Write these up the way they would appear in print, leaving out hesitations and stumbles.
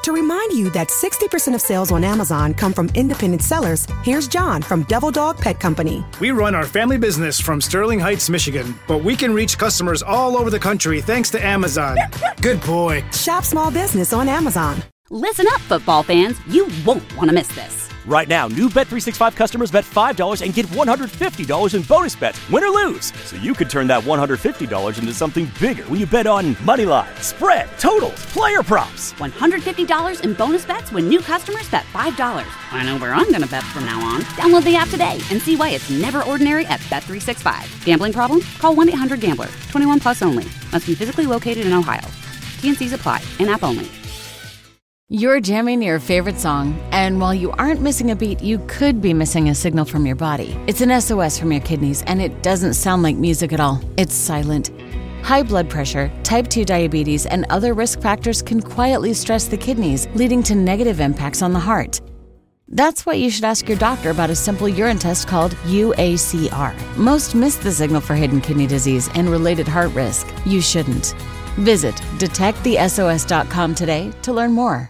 To remind you that 60% of sales on Amazon come from independent sellers, here's John from Devil Dog Pet Company. We run our family business from Sterling Heights, Michigan, but we can reach customers all over the country thanks to Amazon. Good boy. Shop small business on Amazon. Listen up, football fans. You won't want to miss this. Right now, new Bet365 customers bet $5 and get $150 in bonus bets, win or lose. So you could turn that $150 into something bigger when you bet on money line, spread, totals, player props. $150 in bonus bets when new customers bet $5. I know where I'm going to bet from now on. Download the app today and see why it's never ordinary at Bet365. Gambling problem? Call 1-800-GAMBLER. 21 plus only. Must be physically located in Ohio. T&Cs apply. In-app only. You're jamming your favorite song, and while you aren't missing a beat, you could be missing a signal from your body. It's an SOS from your kidneys, and it doesn't sound like music at all. It's silent. High blood pressure, type 2 diabetes, and other risk factors can quietly stress the kidneys, leading to negative impacts on the heart. That's why you should ask your doctor about a simple urine test called UACR. Most miss the signal for hidden kidney disease and related heart risk. You shouldn't. Visit detectthesos.com today to learn more.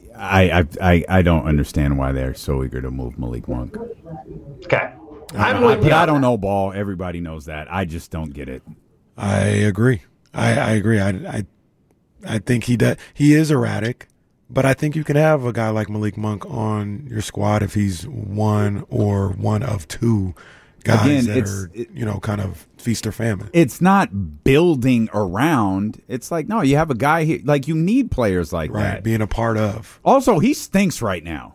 I don't understand why they're so eager to move Malik Monk. Okay. I don't know ball. Everybody knows that. I just don't get it. I agree. I agree. I think he is erratic, but I think you can have a guy like Malik Monk on your squad if he's one or one of two guys that are kind of feast or famine. It's not building around. It's like, no, you have a guy here. Like, you need players like that. Right, being a part of. Also, he stinks right now.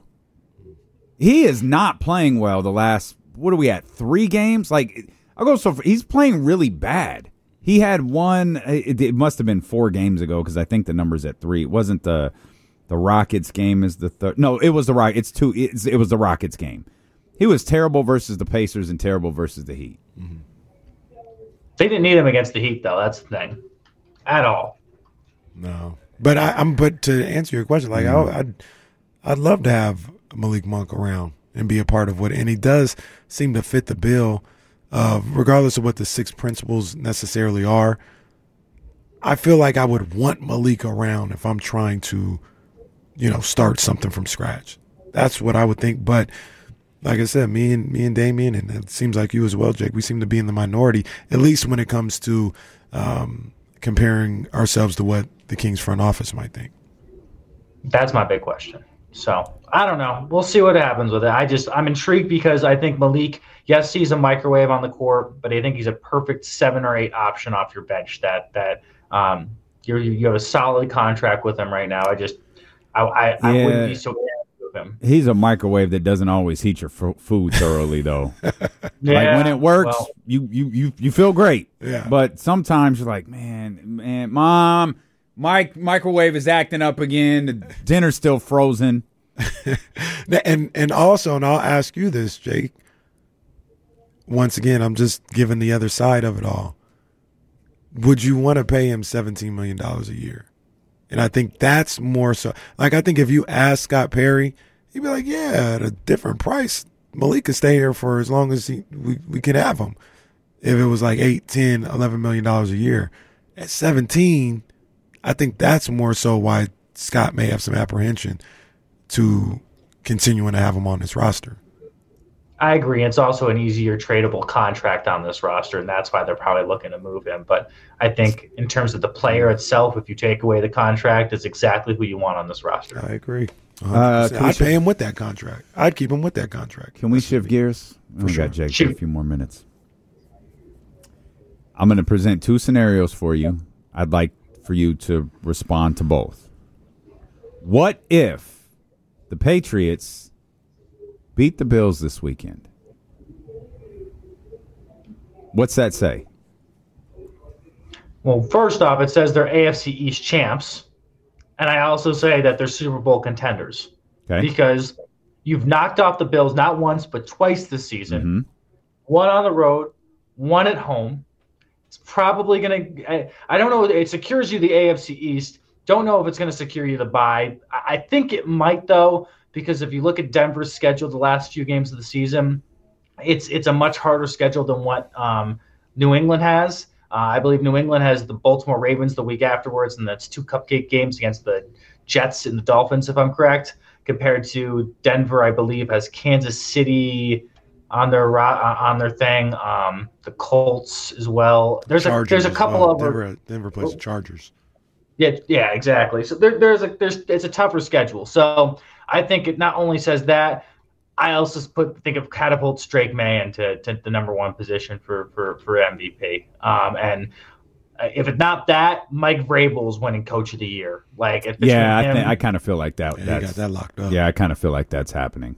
He is not playing well the last, what are we at, 3 games? Like, he's playing really bad. He had one, it must have been 4 games ago because I think the number's at 3. It wasn't the Rockets game is the third. No, it was the Rockets. It was the Rockets game. He was terrible versus the Pacers and terrible versus the Heat. Mm-hmm. They didn't need him against the Heat, though. That's the thing. At all. No. But but to answer your question, like I'd love to have Malik Monk around and be a part of and he does seem to fit the bill, regardless of what the 6 principles necessarily are. I feel like I would want Malik around if I'm trying to, start something from scratch. That's what I would think. But like I said, me and Damian, and it seems like you as well, Jake, we seem to be in the minority, at least when it comes to comparing ourselves to what the Kings front office might think. That's my big question. So I don't know. We'll see what happens with it. I'm intrigued because I think Malik, yes, he's a microwave on the court, but I think he's a perfect 7 or 8 option off your bench that you have a solid contract with him right now. I wouldn't be so bad. Him. He's a microwave that doesn't always heat your food thoroughly, though. Yeah, like when it works, you feel great. Yeah. But sometimes you're like, man, Mom, my microwave is acting up again. The dinner's still frozen. and also, and I'll ask you this, Jake. Once again, I'm just giving the other side of it all. Would you want to pay him $17 million a year? And I think that's more so. Like, I think if you ask Scott Perry, he'd be like, yeah, at a different price, Malik could stay here for as long as we can have him. If it was like $8, $10, $11 million a year. At 17, I think that's more so why Scott may have some apprehension to continuing to have him on his roster. I agree. It's also an easier tradable contract on this roster, and that's why they're probably looking to move him. But I think in terms of the player itself, if you take away the contract, it's exactly who you want on this roster. I agree. I'd pay him with that contract. I'd keep him with that contract. Can we shift gears? For sure. Got Jake for a few more minutes. I'm going to present 2 scenarios for you. I'd like for you to respond to both. What if the Patriots beat the Bills this weekend? What's that say? Well, first off, it says they're AFC East champs. And I also say that they're Super Bowl contenders. Okay. Because you've knocked off the Bills not once but twice this season. Mm-hmm. One on the road, one at home. It's probably going to – I don't know. It secures you the AFC East. Don't know if it's going to secure you the bye. I think it might, though, because if you look at Denver's schedule the last few games of the season, it's a much harder schedule than what New England has. I believe New England has the Baltimore Ravens the week afterwards, and that's 2 cupcake games against the Jets and the Dolphins, if I'm correct, compared to Denver, I believe, has Kansas City on their thing. The Colts as well. There's a couple of Denver plays the Chargers. Yeah, exactly. So it's a tougher schedule. So I think it not only says that, I also think of catapults Drake May into the number one position for MVP. And if it's not that, Mike Vrabel's winning Coach of the Year. Like, I kind of feel like that. Yeah, he got that locked up. Yeah, I kind of feel like that's happening.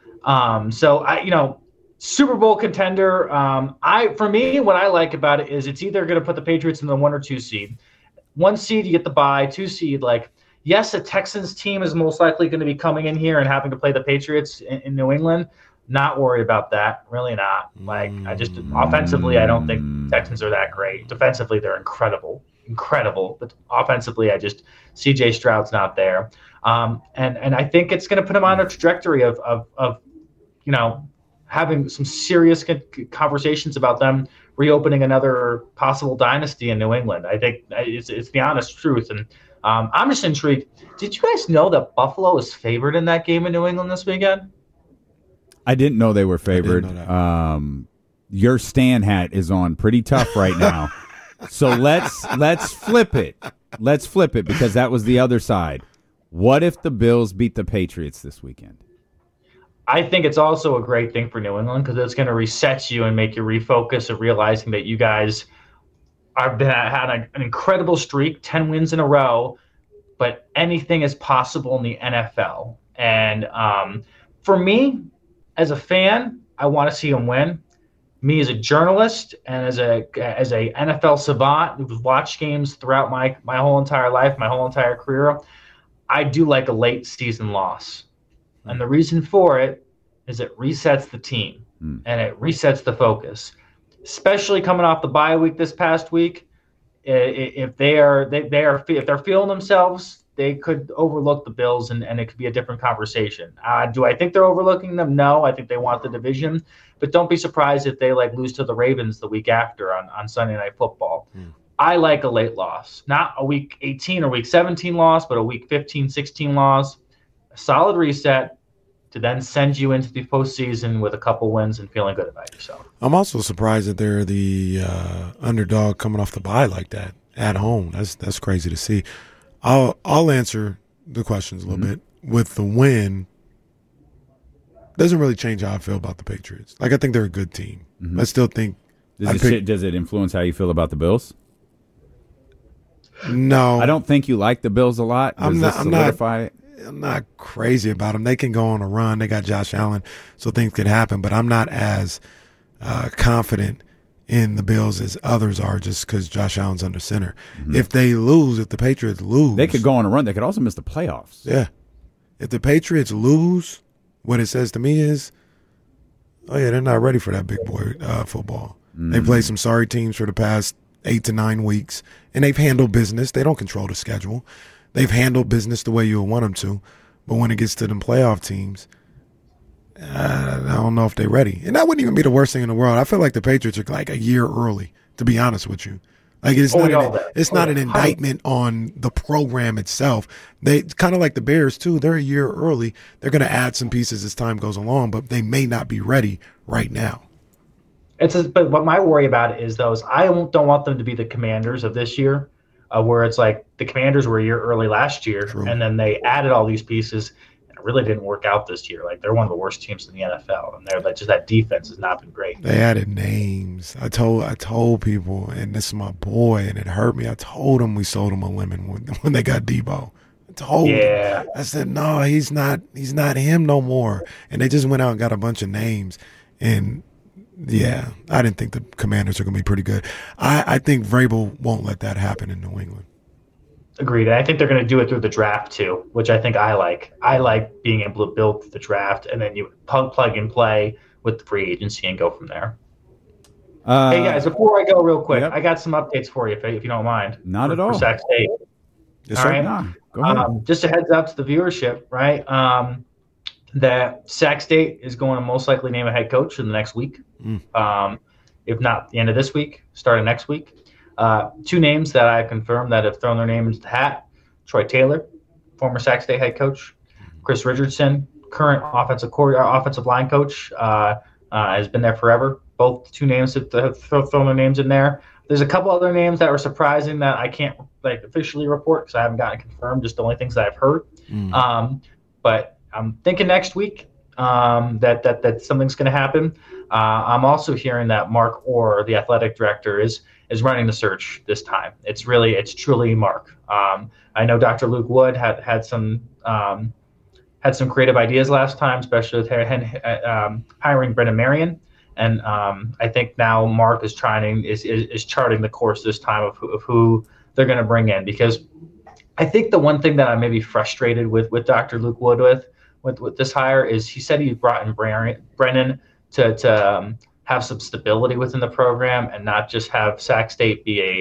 So Super Bowl contender. For me, what I like about it is it's either going to put the Patriots in the 1 or 2 seed. 1 seed, you get the bye. 2 seed, yes, the Texans team is most likely going to be coming in here and having to play the Patriots in New England. Not worried about that. Really not. Offensively, I don't think Texans are that great. Defensively, they're incredible. But offensively, C.J. Stroud's not there. And I think it's going to put them on a trajectory of having some serious conversations about them reopening another possible dynasty in New England. I think it's the honest truth. And I'm just intrigued. Did you guys know that Buffalo is favored in that game in New England this weekend? I didn't know they were favored. Your Stan hat is on pretty tough right now. So let's flip it. Let's flip it, because that was the other side. What if the Bills beat the Patriots this weekend? I think it's also a great thing for New England, because it's going to reset you and make you refocus of realizing that you guys had an incredible streak, 10 wins in a row, but anything is possible in the NFL. And for me, as a fan, I want to see them win. Me as a journalist and as a NFL savant who's watched games throughout my whole entire life, my whole entire career, I do like a late season loss. And the reason for it is it resets the team and it resets the focus, especially coming off the bye week this past week. If they're feeling themselves, they could overlook the Bills and it could be a different conversation. Do I think they're overlooking them? No, I think they want the division, but don't be surprised if they lose to the Ravens the week after on Sunday Night Football. I like a late loss, not a week 18 or week 17 loss, but a week 15, 16 loss, a solid reset to then send you into the postseason with a couple wins and feeling good about yourself. I'm also surprised that they're the underdog coming off the bye like that at home. That's crazy to see. I'll answer the questions a little bit. With the win, doesn't really change how I feel about the Patriots. I think they're a good team. I still think. Does it influence how you feel about the Bills? No, I don't think you like the Bills a lot. I'm not crazy about them. They can go on a run. They got Josh Allen, so things can happen. But I'm not as confident in the Bills as others are, just because Josh Allen's under center. If the Patriots lose, they could go on a run. They could also miss the playoffs. Yeah. If the Patriots lose, what it says to me is, oh yeah, they're not ready for that big boy football. They played some sorry teams for the past 8 to 9 weeks, and they've handled business. They don't control the schedule. They've handled business the way you would want them to. But when it gets to them playoff teams, I don't know if they're ready. And that wouldn't even be the worst thing in the world. I feel like the Patriots are a year early, to be honest with you. It's not an indictment on the program itself. They kind of like the Bears too. They're a year early. They're going to add some pieces as time goes along, but they may not be ready right now. But what my worry about it is, though, is I don't want them to be the Commanders of this year, where it's like the Commanders were a year early last year, and then they added all these pieces, and it really didn't work out this year. They're one of the worst teams in the NFL, and they're just that defense has not been great. They added names. I told people, and this is my boy, and it hurt me. I told them we sold him a lemon when they got Debo. I said, no, he's not him no more. And they just went out and got a bunch of names, and yeah, I didn't think the Commanders are going to be pretty good. I think Vrabel won't let that happen in New England. Agreed. I think they're going to do it through the draft too, which I think I like. I like being able to build the draft, and then you plug and play with the free agency and go from there. Hey guys, before I go real quick, I got some updates for you if you don't mind. Not at all. For Sac State. Yes, all sir. right. Nah, go ahead. Just a heads up to the viewership, right? That Sac State is going to most likely name a head coach in the next week. If not the end of this week, starting next week. 2 names that I've confirmed that have thrown their name into the hat: Troy Taylor former Sac State head coach. Chris Richardson, current offensive line coach, has been there forever. Both two names have thrown their names in there. There's a couple other names that were surprising that I can't officially report because I haven't gotten confirmed, just the only things that I've heard. But I'm thinking next week that something's going to happen. I'm also hearing that Mark Orr, the athletic director, is running the search this time. It's truly Mark. I know Dr. Luke Wood had some creative ideas last time, especially with hiring Brennan Marion. And I think now Mark is charting the course this time of who they're going to bring in, because I think the one thing that I may be frustrated with Dr. Luke Wood with this hire is he said he brought in Brennan to have some stability within the program and not just have Sac State be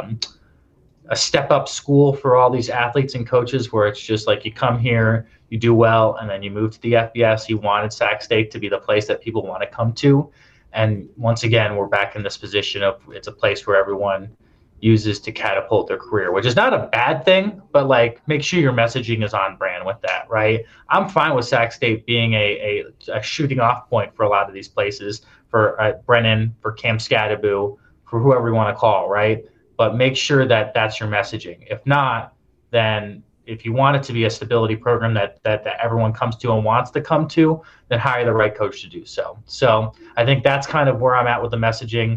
a step-up school for all these athletes and coaches where it's just like you come here, you do well, and then you move to the FBS. He wanted Sac State to be the place that people want to come to. And once again, we're back in this position of it's a place where everyone uses to catapult their career, which is not a bad thing, but make sure your messaging is on brand with that, right? I'm fine with Sac State being a shooting off point for a lot of these places, for Brennan, for Cam Scadaboo, for whoever you want to call, right? But make sure that that's your messaging. If not, then if you want it to be a stability program that everyone comes to and wants to come to, then hire the right coach to do so. So I think that's kind of where I'm at with the messaging.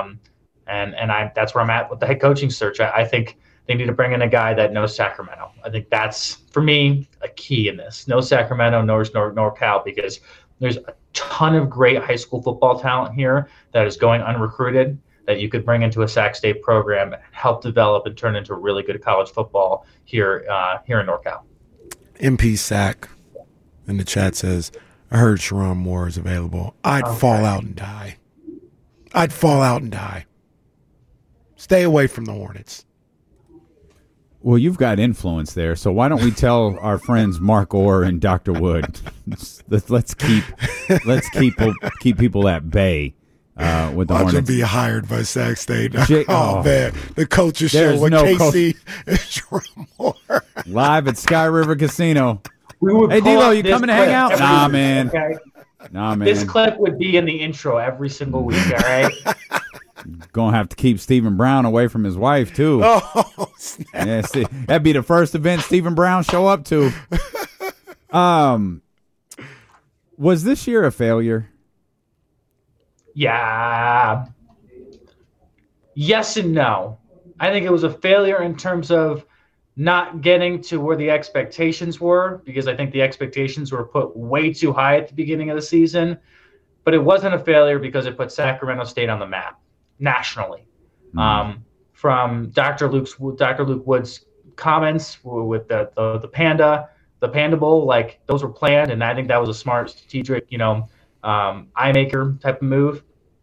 And that's where I'm at with the head coaching search. I think they need to bring in a guy that knows Sacramento. I think that's, for me, a key in this. Know Sacramento, knows NorCal, because there's a ton of great high school football talent here that is going unrecruited that you could bring into a Sac State program and help develop and turn into really good college football here in NorCal. MP Sac in the chat says, I heard Sharon Moore is available. I'd fall out and die. Stay away from the Hornets. Well, you've got influence there, so why don't we tell our friends Mark Orr and Dr. Wood, let's keep people at bay with the Watch Hornets. him be hired by Sac State. Man, the culture show with no Casey and Sharon Moore. Live at Sky River Casino. Hey, D-Lo, you coming to hang out? Nah, man. Okay? Nah, man. This clip would be in the intro every single week, all right? Gonna have to keep Stephen Brown away from his wife too. Oh, snap. Yeah, see, that'd be the first event Stephen Brown show up to. Was this year a failure? Yeah. Yes and no. I think it was a failure in terms of not getting to where the expectations were, because I think the expectations were put way too high at the beginning of the season. But it wasn't a failure because it put Sacramento State on the map nationally. From Dr. Luke Wood's comments with the Panda Bowl, those were planned, and I think that was a smart, strategic, eye maker type of move.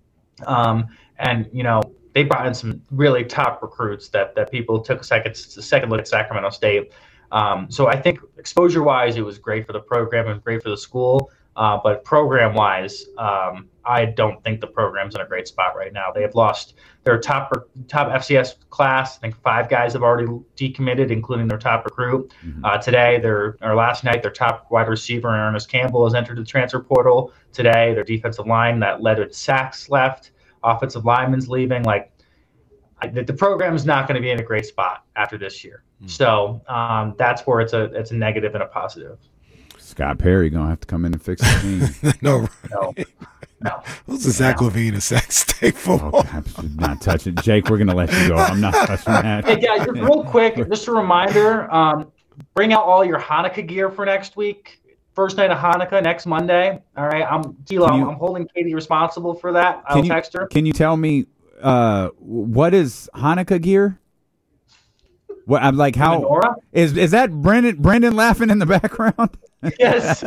And they brought in some really top recruits that people took a second look at Sacramento State. So I think exposure wise, it was great for the program and great for the school. But program wise, I don't think the program's in a great spot right now. They have lost their top FCS class. I think 5 guys have already decommitted, including their top recruit. Today, last night, their top wide receiver, Ernest Campbell, has entered the transfer portal. Today, their defensive line that led with sacks left. Offensive linemen's leaving. The program is not going to be in a great spot after this year. So that's where it's a negative and a positive. Scott Perry gonna have to come in and fix the team. No. Who's Zach Levine of Sac State football? I'm not touching. Jake, we're gonna let you go. I'm not touching that. Hey guys, just real quick, just a reminder: bring out all your Hanukkah gear for next week. First night of Hanukkah next Monday. All right, I'm holding Katie responsible for that. I'll text her. Can you tell me what is Hanukkah gear? What I'm like? How menorah? Is that Brendan laughing in the background? Yes.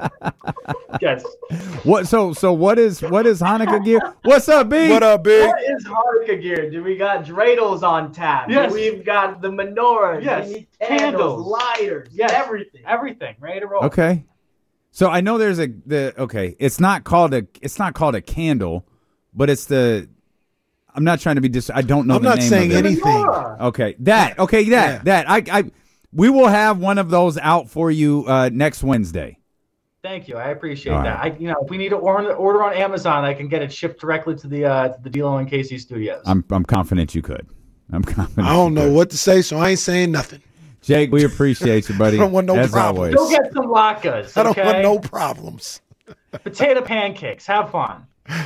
Yes. What? So what is Hanukkah gear? What's up, B? What up, Big? What is Hanukkah gear? We got dreidels on tap. Yes. We've got the menorah. Yes. We need candles, lighters. Yes. Everything. Ready to roll. Okay. So I know there's it's not called a candle, but it's the. I'm not trying to be I don't know. I'm the not name saying of it. anything. Okay, that. We will have one of those out for you next Wednesday. Thank you. I appreciate that. If we need to order on Amazon, I can get it shipped directly to the D'Lo and Casey studios. I'm confident you could. I don't know what to say, so I ain't saying nothing. Jake, we appreciate you, buddy. I don't want no as problems. Always. Go get some latkes. I don't want no problems. Potato pancakes. Have fun.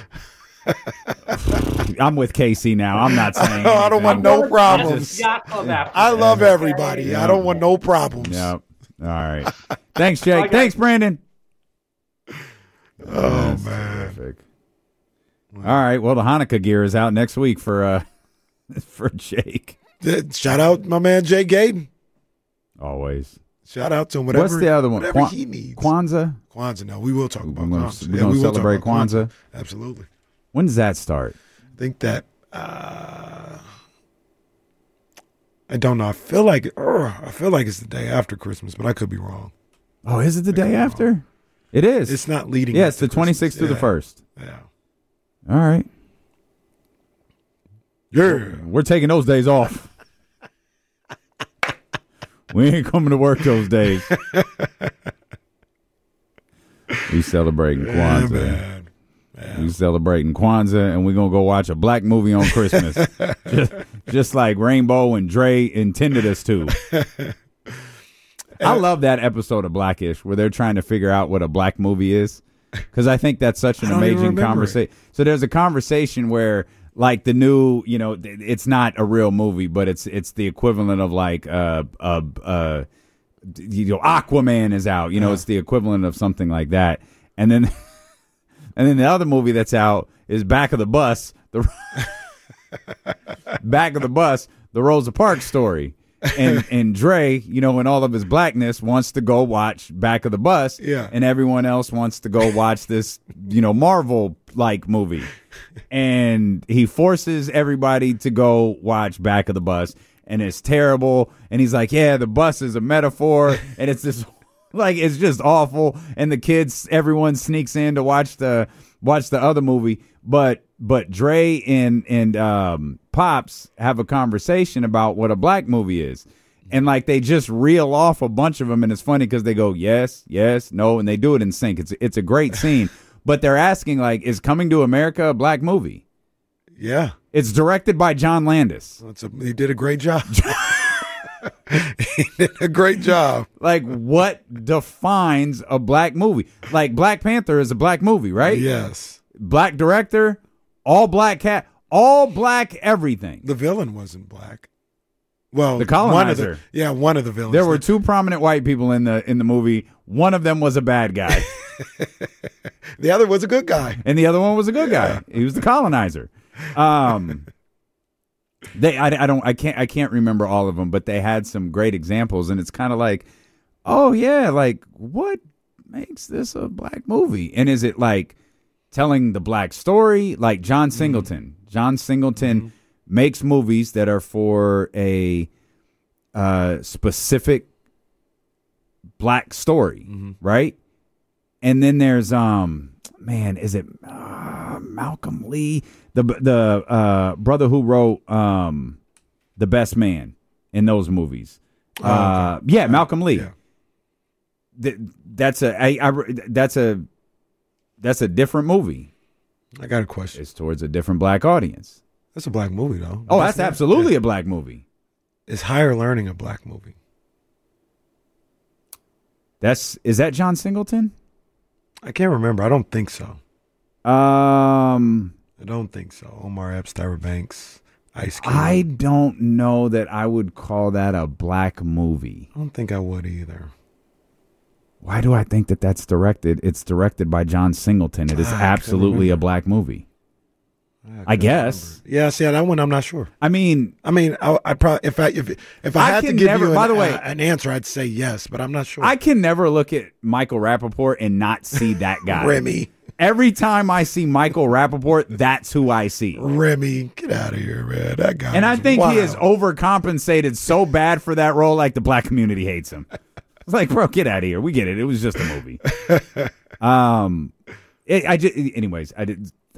I'm with Casey now. I'm not saying I don't want no problems. I love everybody. Yeah. I don't want no problems. Yep. All right. Thanks, Jake. Thanks, Brandon. Oh, man. Terrific. All right. Well, the Hanukkah gear is out next week for Jake. Shout out my man Jay Gaden. Always. Shout out to him. Whatever, what's the other one? Whatever he needs. Kwanzaa? Kwanzaa. No, we will talk about Kwanzaa. We're going to celebrate Kwanzaa. Absolutely. When does that start? I think that I don't know. I feel like it's the day after Christmas, but I could be wrong. Oh, is it the day after? Wrong. It is. It's not leading. Yeah, it's the 26th through the 1st. Yeah. All right. Yeah. We're taking those days off. We ain't coming to work those days. We celebrating Kwanzaa. We celebrating Kwanzaa, and we're going to go watch a black movie on Christmas. just like Rainbow and Dre intended us to. I love that episode of Blackish where they're trying to figure out what a black movie is, because I think that's such an amazing conversation. So there's a conversation where, like, the new, it's not a real movie, but it's the equivalent of like Aquaman is out. It's the equivalent of something like that. And then the other movie that's out is Back of the Bus, Back of the Bus, the Rosa Parks story. And Dre, in all of his blackness, wants to go watch Back of the Bus, and everyone else wants to go watch this, Marvel-like movie. And he forces everybody to go watch Back of the Bus, and it's terrible. And he's like, yeah, the bus is a metaphor, and it's this, it's just awful. And the kids, everyone sneaks in to watch the other movie, but Dre and Pops have a conversation about what a black movie is. And they just reel off a bunch of them, and it's funny because they go, yes, yes, no, and they do it in sync. It's a great scene. But they're asking, is Coming to America a black movie? Yeah. It's directed by John Landis. He did a great job. He did a great job. What defines a black movie? Black Panther is a black movie, right? Yes. Black director, all black cat, all black everything. The villain wasn't black. Well, the colonizer. One of the villains. There were two prominent white people in the movie. One of them was a bad guy. The other was a good guy. And the other one was a good guy. He was the colonizer. I can't remember all of them, but they had some great examples, and it's kind of what makes this a black movie? And is it telling the black story? Like John Singleton. Mm-hmm. John Singleton makes movies that are for a specific black story, right? And then there's is it Malcolm Lee, the brother who wrote The Best Man in those movies? Malcolm Lee. Yeah. That's a different movie. I got a question. It's towards a different black audience. That's a black movie, though. Oh, that's absolutely a black movie. Is Higher Learning a black movie? Is that John Singleton? I can't remember. I don't think so. I don't think so. Omar Epps, Tyra Banks, Ice Cube. I don't know that I would call that a black movie. I don't think I would either. Why do I think that that's directed? It's directed by John Singleton. It is absolutely a black movie. I guess. Remember. Yeah, see, that one I'm not sure. I probably if I had to give you an answer, I'd say yes, but I'm not sure. I can never look at Michael Rappaport and not see that guy. Remy. Every time I see Michael Rappaport, that's who I see. Remy, get out of here, man. That guy. And I think he is overcompensated so bad for that role, the black community hates him. It's bro, get out of here. We get it. It was just a movie.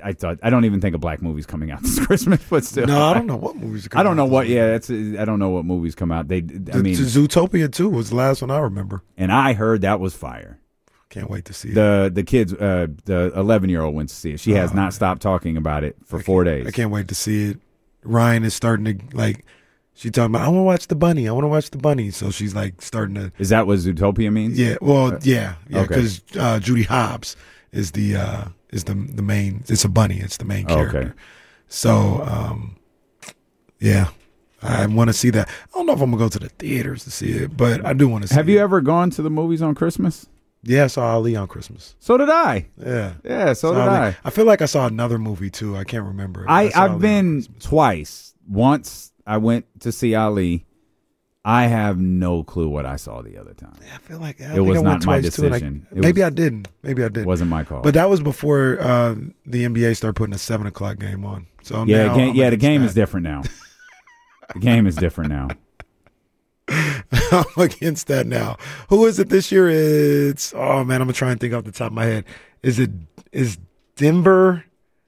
I don't even think a black movie's coming out this Christmas, but still. No, I don't know what movies are coming out. I don't know what. Yeah, I don't know what movies come out. Zootopia 2 was the last one I remember, and I heard that was fire. Can't wait to see it. The kids, the 11-year-old went to see it. She has not stopped talking about it for 4 days. I can't wait to see it. Ryan is starting to like. She's talking about, I want to watch the bunny. I want to watch the bunny. So she's like starting to. Is that what Zootopia means? Yeah. Well, yeah. Because Okay. Judy Hobbs is the main. It's a bunny. It's the main character. Okay. So, yeah, I want to see that. I don't know if I'm gonna go to the theaters to see it, but I do want to see. Have you ever gone to the movies on Christmas? Yeah, I saw Ali on Christmas. So did I. Yeah. So did I. I feel like I saw another movie too. I can't remember. I've been twice. Once I went to see Ali. I have no clue what I saw the other time. Yeah, I feel like it was not my decision. Maybe I didn't. It wasn't my call. But that was before the NBA started putting a 7:00 game on. So yeah, now the game is different now. The game is different now. I'm against that now. Who is it this year? It's I'm gonna try and think off the top of my head. Is Denver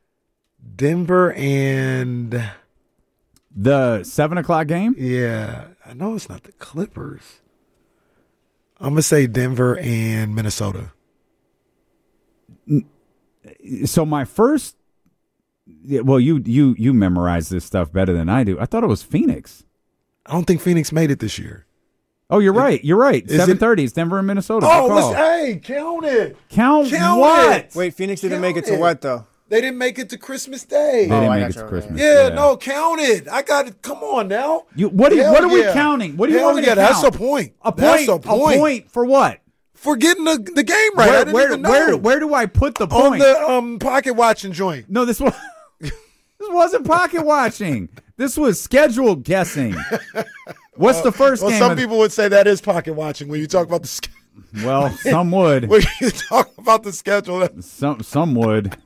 and the 7:00 game? Yeah, I know it's not the Clippers. I'm gonna say Denver and Minnesota. So my first, well, you memorize this stuff better than I do. I thought it was Phoenix. I don't think Phoenix made it this year. Oh, you're right. You're right. 7:30. It's Denver and Minnesota. Oh, hey, count it. Count what? It. Wait, Phoenix didn't make it to what though? They didn't make it to Christmas Day. They didn't make it to Christmas. Yeah, no, count it. I got it. Come on now. What are we counting? What do you want me to count? That's a point. That's a point. A point for what? For getting the game right. I didn't even know. Where do I put the point? On the pocket watching joint. No, this wasn't pocket watching. This was scheduled guessing. What's the first game? Some people would say that is pocket watching when you talk about the schedule. Well, some would. When you talk about the schedule. Some would.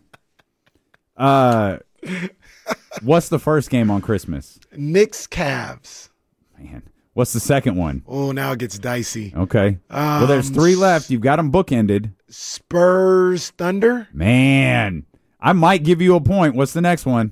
What's the first game on Christmas? Knicks Cavs. Man. What's the second one? Oh, now it gets dicey. Okay. Well, there's 3 left. You've got them bookended. Spurs Thunder. Man, I might give you a point. What's the next one?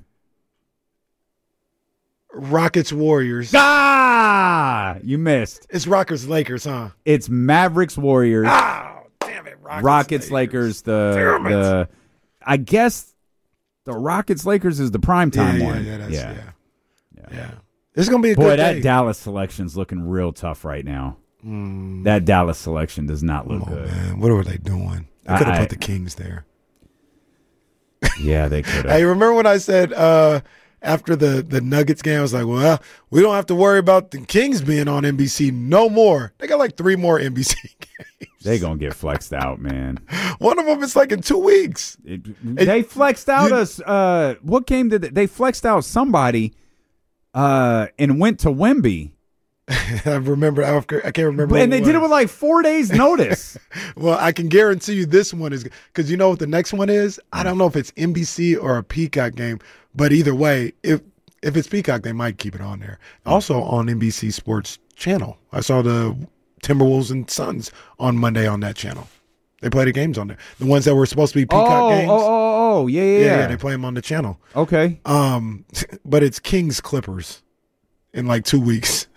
Rockets Warriors. You missed. It's Rockets Lakers, huh? It's Mavericks Warriors. Oh, damn it. Rockets Lakers. I guess the Rockets Lakers is the primetime one. Yeah. It's going to be a good day. That Dallas selection's looking real tough right now. That Dallas selection does not look good. Man. What were they doing? They could have put the Kings there. Yeah, they could have. Hey, remember when I said after the Nuggets game, I was like, well, we don't have to worry about the Kings being on NBC no more. They got like 3 more NBC games. They going to get flexed out, man. One of them is like in 2 weeks. They flexed out us. What game did they flexed out somebody and went to Wemby? I remember. I can't remember. And they did it with like 4 days notice. Well, I can guarantee you this one is because you know what the next one is? I don't know if it's NBC or a Peacock game, but either way, if it's Peacock, they might keep it on there. Also on NBC Sports Channel. I saw the Timberwolves and Suns on Monday on that channel. They play the games on there. The ones that were supposed to be Peacock games. Yeah. They play them on the channel. Okay. But it's Kings Clippers in like 2 weeks.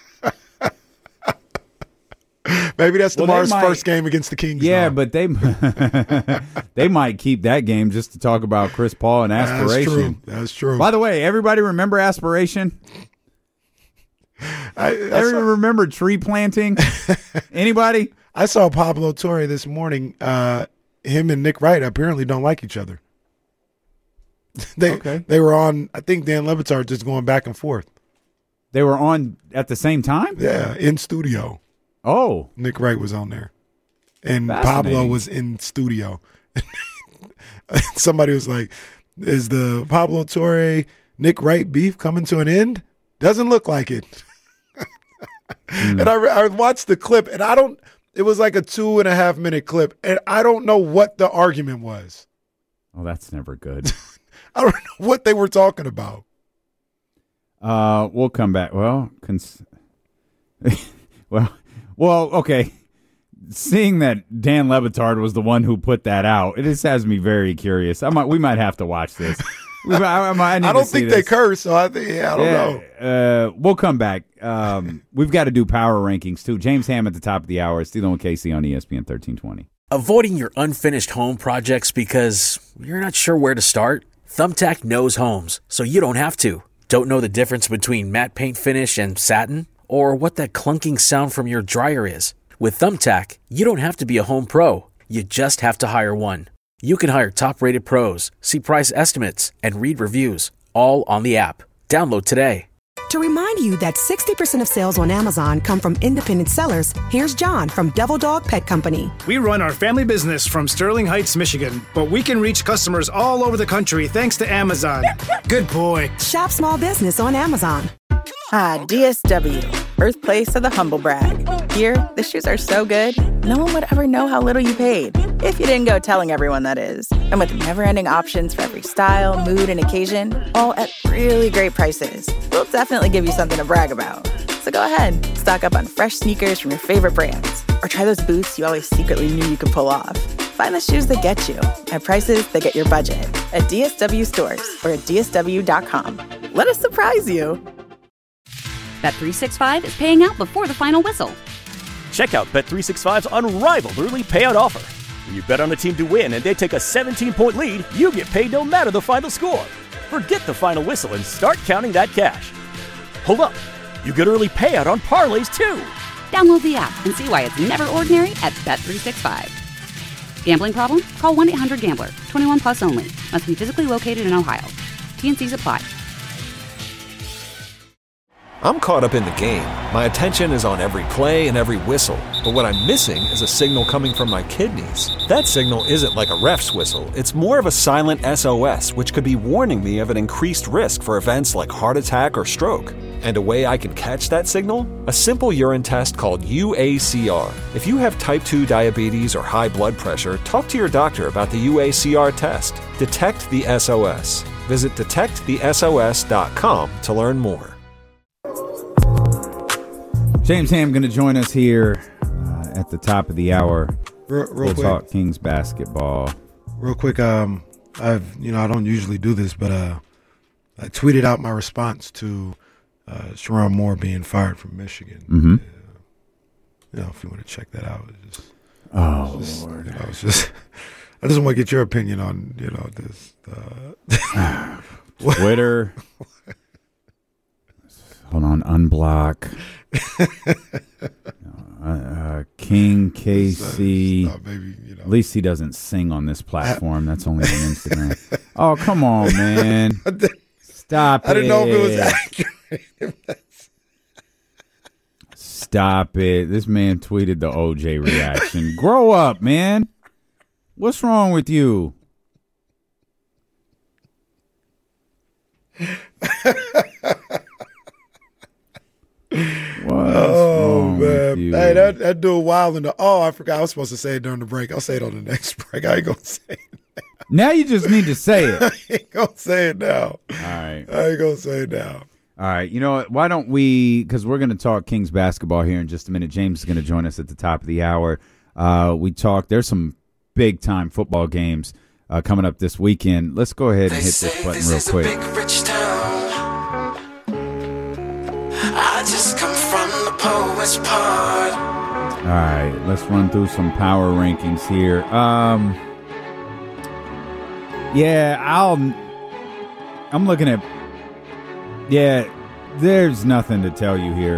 Maybe that's tomorrow's first game against the Kings. Yeah, but they might keep that game just to talk about Chris Paul and Aspiration. That's true. By the way, everybody remember Aspiration? Everybody remember tree planting? Anybody? I saw Pablo Torre this morning. Him and Nick Wright apparently don't like each other. They were on, I think Dan Le Batard just going back and forth. They were on at the same time? Yeah, in studio. Oh. Nick Wright was on there. And Pablo was in studio. Somebody was like, is the Pablo Torre, Nick Wright beef coming to an end? Doesn't look like it. And I watched the clip, and it was like a 2.5 minute clip, and I don't know what the argument was. Oh, that's never good. I don't know what they were talking about. We'll come back. Well, well, okay. seeing that Dan Lebitard was the one who put that out, it just has me very curious. We might have to watch this. I don't think they curse, so I don't know. We'll come back. We've got to do power rankings, too. James Ham at the top of the hour. It's Steele and Casey on ESPN 1320. Avoiding your unfinished home projects because you're not sure where to start? Thumbtack knows homes, so you don't have to. Don't know the difference between matte paint finish and satin? Or what that clunking sound from your dryer is? With Thumbtack, you don't have to be a home pro. You just have to hire one. You can hire top-rated pros, see price estimates, and read reviews, all on the app. Download today. To remind you that 60% of sales on Amazon come from independent sellers, here's John from Devil Dog Pet Company. We run our family business from Sterling Heights, Michigan, but we can reach customers all over the country thanks to Amazon. Good boy. Shop small business on Amazon. DSW, birthplace of the humble brag. Here, the shoes are so good, no one would ever know how little you paid. If you didn't go telling everyone, that is. And with never-ending options for every style, mood, and occasion, all at really great prices, we'll definitely give you something to brag about. So go ahead, stock up on fresh sneakers from your favorite brands, or try those boots you always secretly knew you could pull off. Find the shoes that get you at prices that get your budget at DSW stores or at DSW.com. Let us surprise you. Bet365 is paying out before the final whistle. Check out Bet365's unrivaled early payout offer. When you bet on a team to win and they take a 17-point lead, you get paid no matter the final score. Forget the final whistle and start counting that cash. Hold up. You get early payout on parlays, too. Download the app and see why it's never ordinary at Bet365. Gambling problem? Call 1-800-GAMBLER. 21 plus only. Must be physically located in Ohio. T&Cs apply. I'm caught up in the game. My attention is on every play and every whistle. But what I'm missing is a signal coming from my kidneys. That signal isn't like a ref's whistle. It's more of a silent SOS, which could be warning me of an increased risk for events like heart attack or stroke. And a way I can catch that signal? A simple urine test called UACR. If you have type 2 diabetes or high blood pressure, talk to your doctor about the UACR test. Detect the SOS. Visit detectthesos.com to learn more. James Ham going to join us here at the top of the hour. Real we'll quick. Talk Kings basketball. Real quick, I don't usually do this, but I tweeted out my response to Sherrone Moore being fired from Michigan. Mm-hmm. If you want to check that out, Lord. I just want to get your opinion on this. Twitter. Hold on, unblock. King KC. At least he doesn't sing on this platform. That's only on Instagram. Oh, come on, man. Stop it. I didn't know if it was accurate. Stop it. This man tweeted the OJ reaction. Grow up, man. What's wrong with you? Man. Hey, that dude wild in the. Oh, I forgot. I was supposed to say it during the break. I'll say it on the next break. I ain't gonna say it now. You just need to say it. I ain't gonna say it now. All right. I ain't gonna say it now. All right. You know what? Why don't we? Because we're going to talk Kings basketball here in just a minute. James is going to join us at the top of the hour. There's some big time football games coming up this weekend. Let's go ahead and hit this button real quick. Big, rich town. I just come from the poet's part. All right, let's run through some power rankings here. I'm looking at. Yeah, there's nothing to tell you here.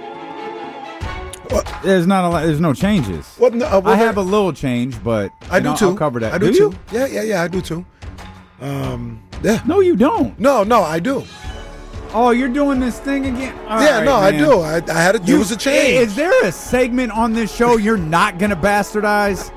What? There's not a lot. There's no changes. What? No, I have a little change, but I do too. I'll cover that. I do too. Yeah, I do too. Yeah. No, you don't. No, I do. Oh, you're doing this thing again? All yeah, right, no, man. I do. I had it. It was a change. Is there a segment on this show you're not going to bastardize?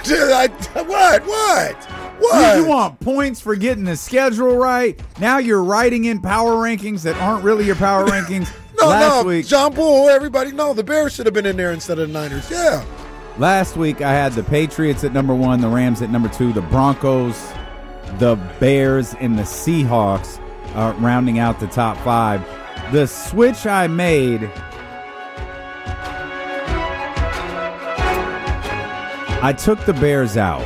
What? You want points for getting the schedule right? Now you're writing in power rankings that aren't really your power rankings. Last week, John Bull, everybody know the Bears should have been in there instead of the Niners. Yeah. Last week I had the Patriots at number 1, the Rams at number 2, the Broncos, the Bears, and the Seahawks rounding out the top 5. The switch I made I took the Bears out.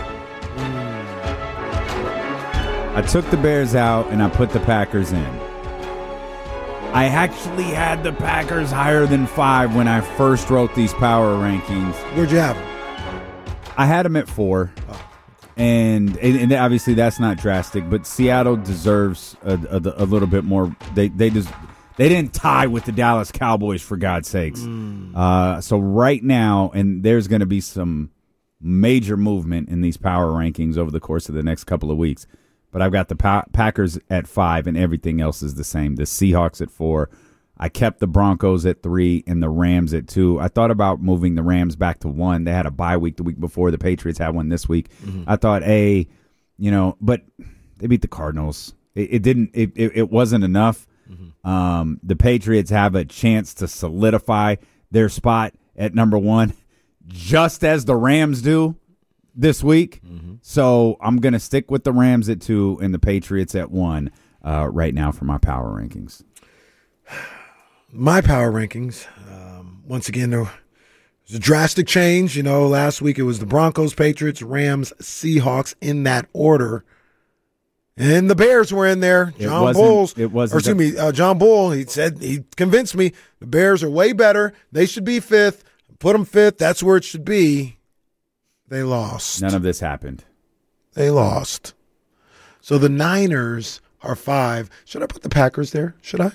And I put the Packers in. I actually had the Packers higher than 5 when I first wrote these power rankings. Where'd you have them? I had them at 4. Oh. And obviously that's not drastic, but Seattle deserves a little bit more. They didn't tie with the Dallas Cowboys, for God's sakes. So right now, and there's going to be some major movement in these power rankings over the course of the next couple of weeks. But I've got the Packers at 5, and everything else is the same. The Seahawks at 4. I kept the Broncos at 3 and the Rams at 2. I thought about moving the Rams back to 1. They had a bye week the week before. The Patriots had one this week. Mm-hmm. I thought, but they beat the Cardinals. It wasn't enough. Mm-hmm. The Patriots have a chance to solidify their spot at number 1, just as the Rams do this week. Mm-hmm. So I'm going to stick with the Rams at 2 and the Patriots at 1 right now for my power rankings. My power rankings, once again, there was a drastic change. Last week it was the Broncos, Patriots, Rams, Seahawks in that order. And the Bears were in there. John Bull, he said, he convinced me the Bears are way better. They should be 5th. Put them 5th. That's where it should be. They lost. None of this happened. They lost. So the Niners are 5. Should I put the Packers there? Should I?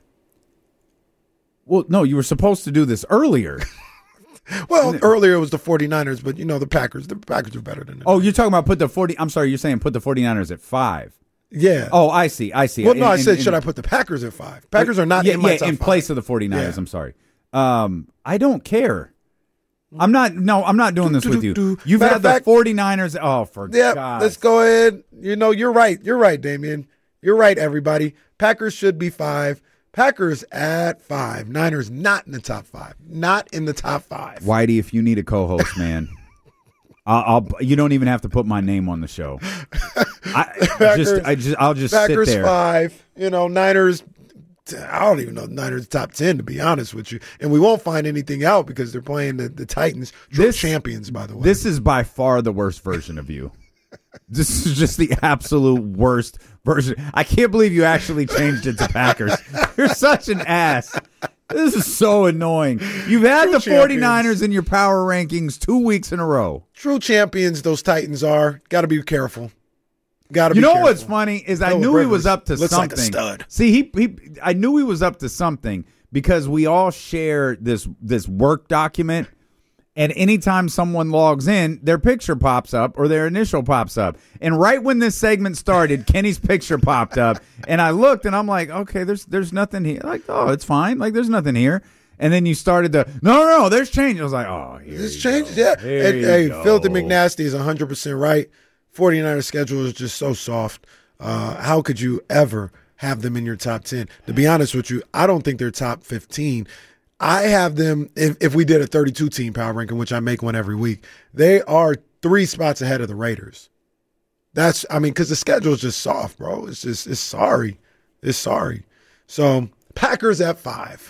Well, no, you were supposed to do this earlier. Well, earlier it was the 49ers, but the Packers are better than them. Oh, you're talking about you're saying put the 49ers at 5. Yeah. Oh, I see. Well, no, I said should I put the Packers at 5? Packers are not in my top 5. Place of the 49ers, yeah. I'm sorry. I don't care. I'm not doing this with you. You've had the 49ers. Oh, for God. Let's go ahead. You're right. You're right, Damien. You're right, everybody. Packers should be 5. Packers at 5. Niners not in the top 5. Not in the top 5. Whitey, if you need a co-host, man, you don't even have to put my name on the show. I'll just Packers sit there. 5. Niners. I don't even know Niners top 10, to be honest with you. And we won't find anything out because they're playing the Titans. Champions, by the way. This is by far the worst version of you. This is just the absolute worst version. I can't believe you actually changed it to Packers. You're such an ass. This is so annoying. You've had the 49ers in your power rankings 2 weeks in a row. True champions, those Titans are. Got to be careful. What's funny is I knew he was up to looks something. Like a stud. See, I knew he was up to something because we all share this work document, and anytime someone logs in, their picture pops up or their initial pops up. And right when this segment started, Kenny's picture popped up, and I looked and I'm like, okay, there's nothing here. Like, oh, it's fine. Like, there's nothing here. And then you started no, there's change. I was like, oh, here there's change. Yeah. Hey, Filthy McNasty is 100% right. 49ers schedule is just so soft. How could you ever have them in your top 10? To be honest with you, I don't think they're top 15. I have them, if we did a 32-team power ranking, which I make one every week, they are 3 spots ahead of the Raiders. Because the schedule is just soft, bro. It's sorry. It's sorry. So, Packers at 5.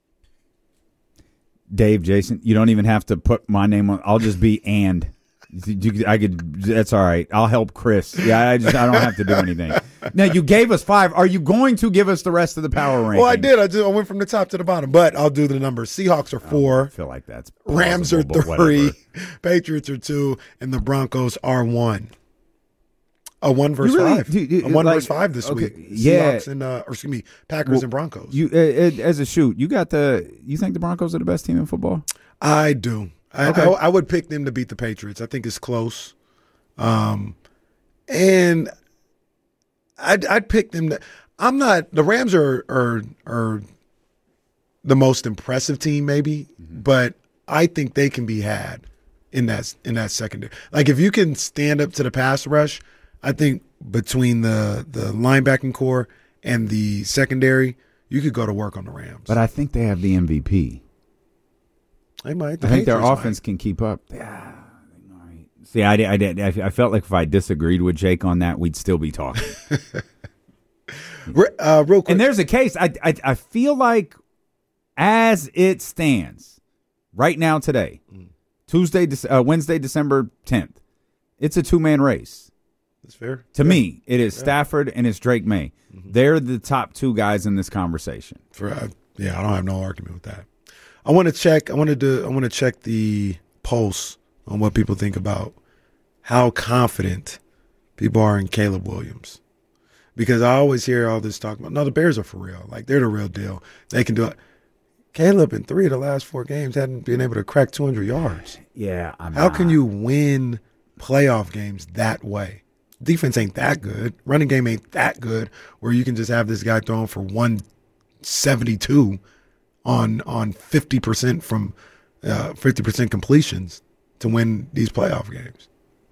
Dave, Jason, you don't even have to put my name on. I'll just be and. That's all right. I'll help Chris. Yeah, I don't have to do anything. Now, you gave us 5. Are you going to give us the rest of the power ranking? Well, I did. I went from the top to the bottom, but I'll do the numbers. Seahawks are 4. I feel like that's plausible, Rams are 3. Patriots are 2, and the Broncos are 1. A 1 versus 5. A 1 versus 5 this week. Seahawks and Packers and Broncos. As a shoot, you think the Broncos are the best team in football? I do. I would pick them to beat the Patriots. I think it's close. And I'd pick them. The Rams are the most impressive team maybe, but I think they can be had in that secondary. Like if you can stand up to the pass rush, I think between the linebacking core and the secondary, you could go to work on the Rams. But I think they have the MVP. They might. I think their offense can keep up. Yeah. See, I felt like if I disagreed with Jake on that, we'd still be talking. Real quick. And there's a case. I feel like as it stands right now today, Wednesday, December 10th. It's a two-man race. That's fair. To me, it is Stafford and it's Drake May. Mm-hmm. They're the top two guys in this conversation. I don't have no argument with that. I want to check. I want to check the pulse on what people think about how confident people are in Caleb Williams, because I always hear all this talk about, no, the Bears are for real. Like, they're the real deal. They can do it. Caleb in 3 of the last 4 games hadn't been able to crack 200 yards. Yeah, how can you win playoff games that way? Defense ain't that good. Running game ain't that good where you can just have this guy throwing for 172 on 50% from 50% completions to win these playoff games.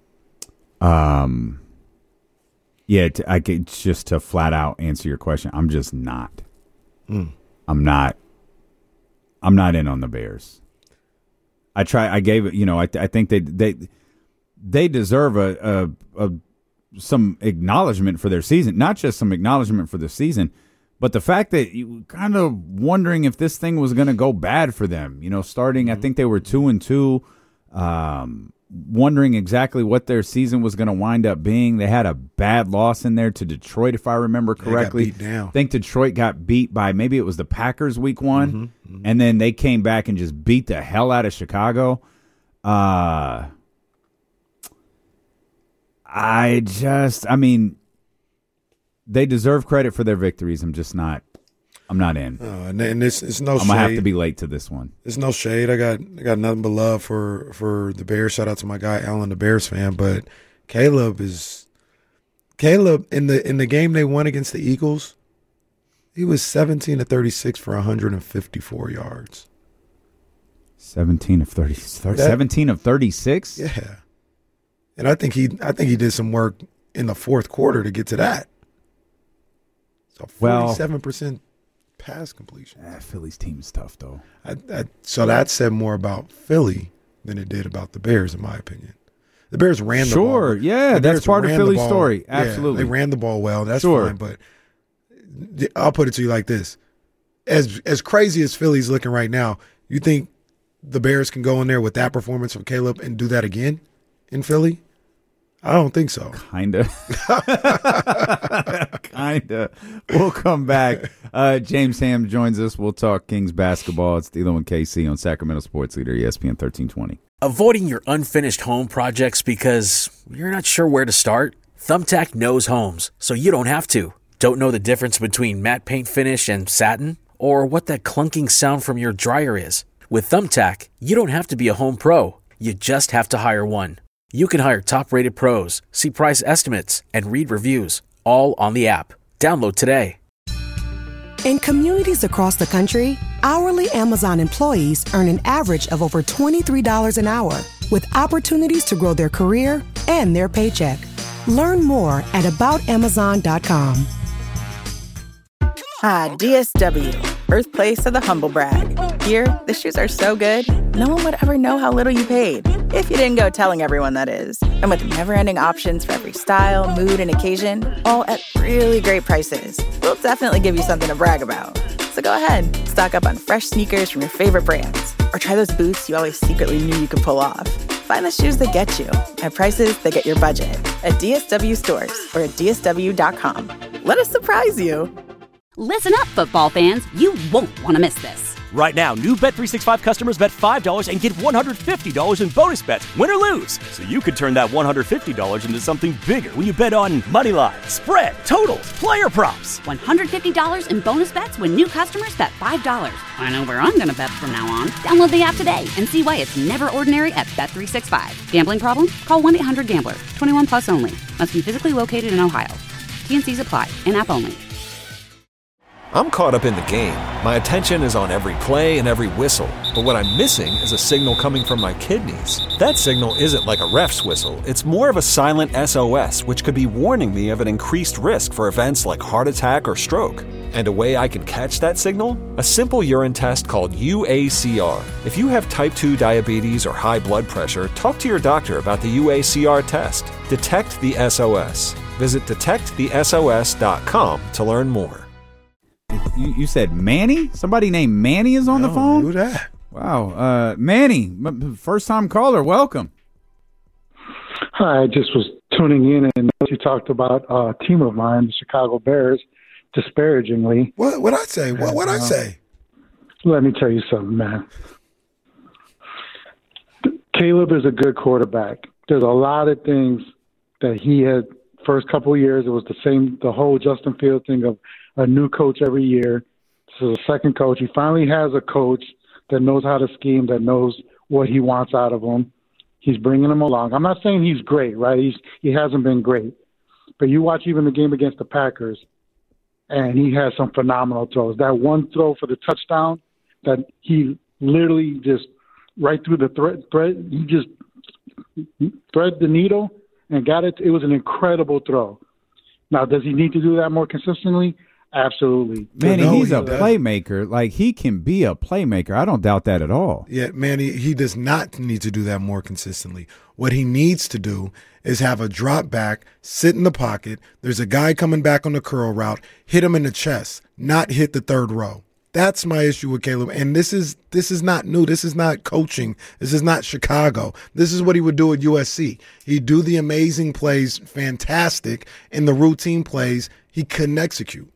I could just to flat out answer your question. I'm just not. I'm not in on the Bears. I gave it. I think they deserve some acknowledgement for their season. Not just some acknowledgement for the season, but the fact that you kind of wondering if this thing was going to go bad for them. Starting, I think they were 2-2. Wondering exactly what their season was going to wind up being. They had a bad loss in there to Detroit, if I remember correctly. They got beat down. I think Detroit got beat by maybe it was the Packers week 1, and then they came back and just beat the hell out of Chicago. They deserve credit for their victories. I'm not in. And it's no shade. I'm going to have to be late to this one. It's no shade. I got nothing but love for the Bears. Shout out to my guy Alan, the Bears fan. But Caleb in the game they won against the Eagles, he was 17 of 36 for 154 yards. 17 of 36? Yeah. And I think he did some work in the fourth quarter to get to that. So 47% pass completion. Philly's team is tough, though. So that said more about Philly than it did about the Bears, in my opinion. The Bears ran the ball. Sure, yeah, that's part of Philly's story. Absolutely. Yeah, they ran the ball well. That's fine, but I'll put it to you like this. As crazy as Philly's looking right now, you think the Bears can go in there with that performance from Caleb and do that again in Philly? I don't think so. Kinda. We'll come back. James Ham joins us. We'll talk Kings basketball. It's D'Lo and KC on Sacramento Sports Leader, ESPN 1320. Avoiding your unfinished home projects because you're not sure where to start? Thumbtack knows homes, so you don't have to. Don't know the difference between matte paint finish and satin? Or what that clunking sound from your dryer is? With Thumbtack, you don't have to be a home pro. You just have to hire one. You can hire top-rated pros, see price estimates, and read reviews, all on the app. Download today. In communities across the country, hourly Amazon employees earn an average of over $23 an hour, with opportunities to grow their career and their paycheck. Learn more at aboutamazon.com. Ah, DSW, birthplace of the humble brag. Here, the shoes are so good, no one would ever know how little you paid. If you didn't go telling everyone, that is. And with never-ending options for every style, mood, and occasion, all at really great prices, we'll definitely give you something to brag about. So go ahead, stock up on fresh sneakers from your favorite brands, or try those boots you always secretly knew you could pull off. Find the shoes that get you at prices that get your budget at DSW stores or at DSW.com. Let us surprise you. Listen up, football fans. You won't want to miss this. Right now, new Bet365 customers bet $5 and get $150 in bonus bets, win or lose. So you could turn that $150 into something bigger when you bet on money line, spread, totals, player props. $150 in bonus bets when new customers bet $5. I know where I'm going to bet from now on. Download the app today and see why it's never ordinary at Bet365. Gambling problem? Call 1-800-GAMBLER. 21 plus only. Must be physically located in Ohio. T&Cs apply. In-app only. I'm caught up in the game. My attention is on every play and every whistle. But what I'm missing is a signal coming from my kidneys. That signal isn't like a ref's whistle. It's more of a silent SOS, which could be warning me of an increased risk for events like heart attack or stroke. And a way I can catch that signal? A simple urine test called UACR. If you have type 2 diabetes or high blood pressure, talk to your doctor about the UACR test. Detect the SOS. Visit detectthesos.com to learn more. You said Manny? Somebody named Manny is on the phone? Who that? Wow. Manny, first-time caller, welcome. Hi, I just was tuning in and you talked about a team of mine, the Chicago Bears, disparagingly. What'd I say? What'd I say? Let me tell you something, man. Caleb is a good quarterback. There's a lot of things that he had first couple of years. It was the whole Justin Fields thing of a new coach every year. This is a second coach. He finally has a coach that knows how to scheme, that knows what he wants out of him. He's bringing him along. I'm not saying he's great, right? He hasn't been great. But you watch even the game against the Packers, and he has some phenomenal throws. That one throw for the touchdown that he literally just right through the thread, he just thread the needle and got it. It was an incredible throw. Now, does he need to do that more consistently? Absolutely. Manny, he's a playmaker. Like, he can be a playmaker. I don't doubt that at all. Yeah, Manny, he does not need to do that more consistently. What he needs to do is have a drop back, sit in the pocket. There's a guy coming back on the curl route, hit him in the chest, not hit the third row. That's my issue with Caleb. And this is not new. This is not coaching. This is not Chicago. This is what he would do at USC. He'd do the amazing plays, fantastic, and the routine plays he couldn't execute.